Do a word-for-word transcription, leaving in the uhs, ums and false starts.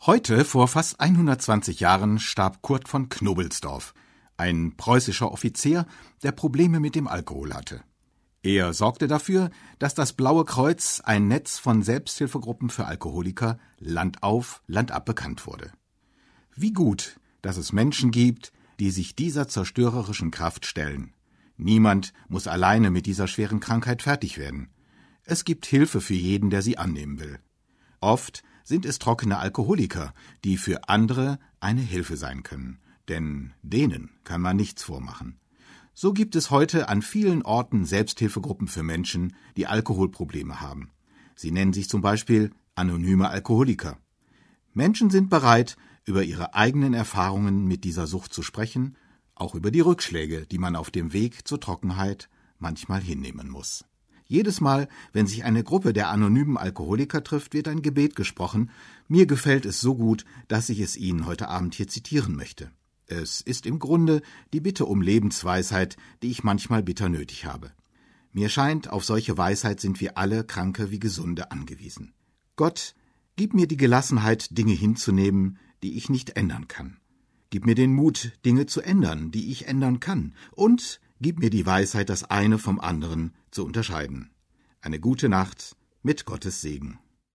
Heute, vor fast hundertzwanzig Jahren, starb Kurt von Knobelsdorff, ein preußischer Offizier, der Probleme mit dem Alkohol hatte. Er sorgte dafür, dass das Blaue Kreuz, ein Netz von Selbsthilfegruppen für Alkoholiker, landauf, landab bekannt wurde. Wie gut, dass es Menschen gibt, die sich dieser zerstörerischen Kraft stellen. Niemand muss alleine mit dieser schweren Krankheit fertig werden. Es gibt Hilfe für jeden, der sie annehmen will. Oft sind es trockene Alkoholiker, die für andere eine Hilfe sein können, denn denen kann man nichts vormachen. So gibt es heute an vielen Orten Selbsthilfegruppen für Menschen, die Alkoholprobleme haben. Sie nennen sich zum Beispiel anonyme Alkoholiker. Menschen sind bereit, über ihre eigenen Erfahrungen mit dieser Sucht zu sprechen, auch über die Rückschläge, die man auf dem Weg zur Trockenheit manchmal hinnehmen muss. Jedes Mal, wenn sich eine Gruppe der anonymen Alkoholiker trifft, wird ein Gebet gesprochen. Mir gefällt es so gut, dass ich es Ihnen heute Abend hier zitieren möchte. Es ist im Grunde die Bitte um Lebensweisheit, die ich manchmal bitter nötig habe. Mir scheint, auf solche Weisheit sind wir alle, Kranke wie Gesunde, angewiesen. Gott, gib mir die Gelassenheit, Dinge hinzunehmen, die ich nicht ändern kann. Gib mir den Mut, Dinge zu ändern, die ich ändern kann. Und gib mir die Weisheit, das eine vom anderen zu unterscheiden. Eine gute Nacht mit Gottes Segen.